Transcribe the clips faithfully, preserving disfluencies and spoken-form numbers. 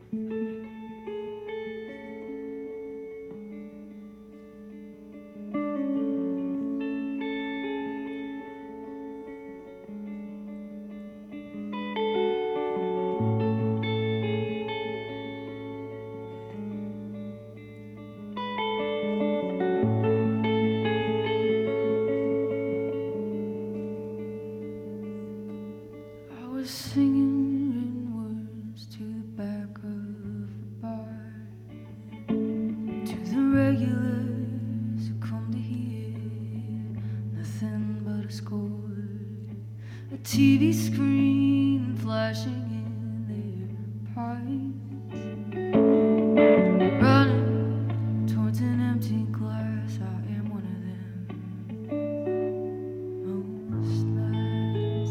T V screen flashing in their pipes, running towards an empty glass. I am one of them most nights.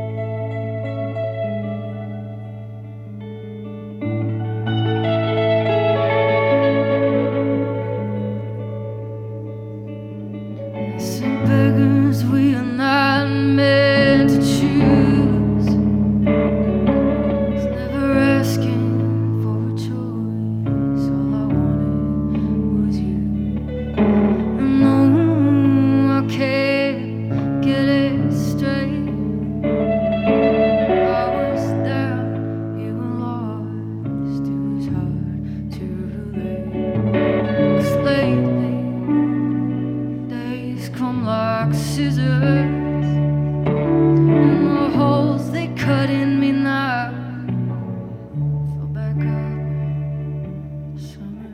Some beggars, we are not meant to choose. It's never asking for a choice. All I wanted was you. And no, I can't get it straight. I was down, you were lost. It was hard to relate. 'Cause lately days come like scissors, and the holes they cut in me now fill back up with summer.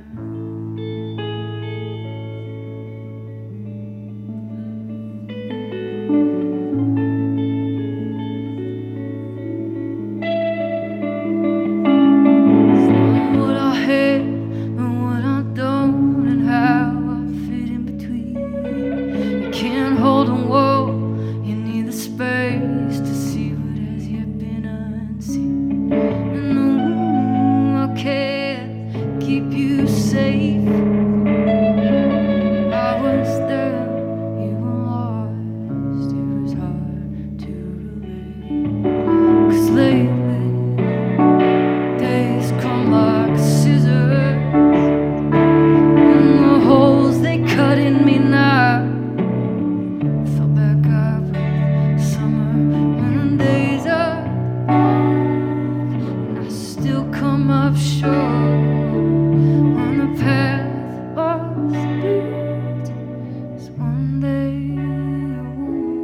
It's not what I hate and what I don't, and how I fit in between. You can't hold a wall, you need the space to see what has yet been unseen. And no, I can't keep you safe. I was there, you were lost. It was hard to relate. 'Cause lately days come like scissors, and the holes they cut in me now fill back up with summer. And the days are long, and I still come up short on the path was built as one day would.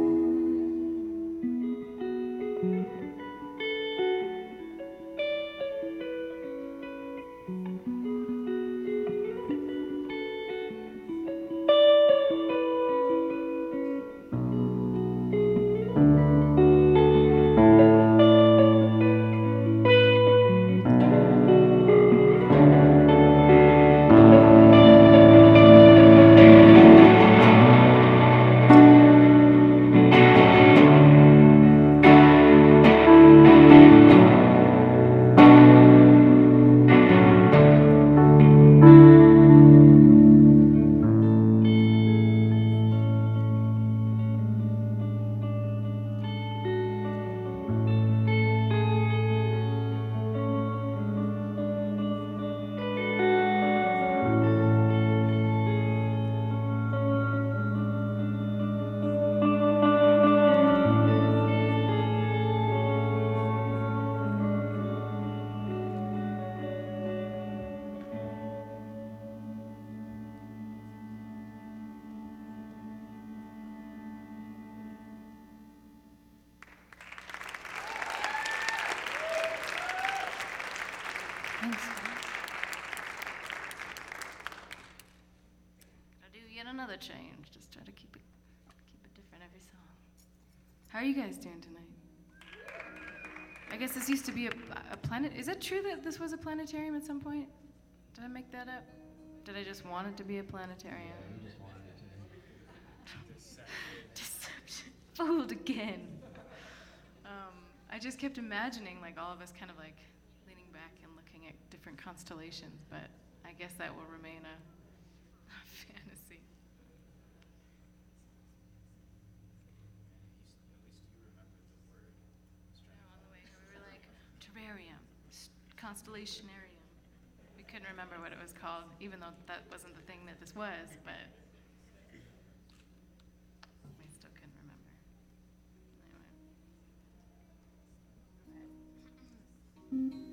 Thanks. I'll do yet another change. Just try to keep it keep it different every song. How are you guys doing tonight? I guess this used to be a, a planet. Is it true that this was a planetarium at some point? Did I make that up? Did I just want it to be a planetarium? You just wanted it to. Deception. Fooled again. Um, I just kept imagining like all of us kind of like leaning back and looking at different constellations, but I guess that will remain a, a fantasy. No, on the way here we were like terrarium, s- constellationarium. couldn't remember what it was called, even though that wasn't the thing that this was, but I still couldn't remember. Anyway.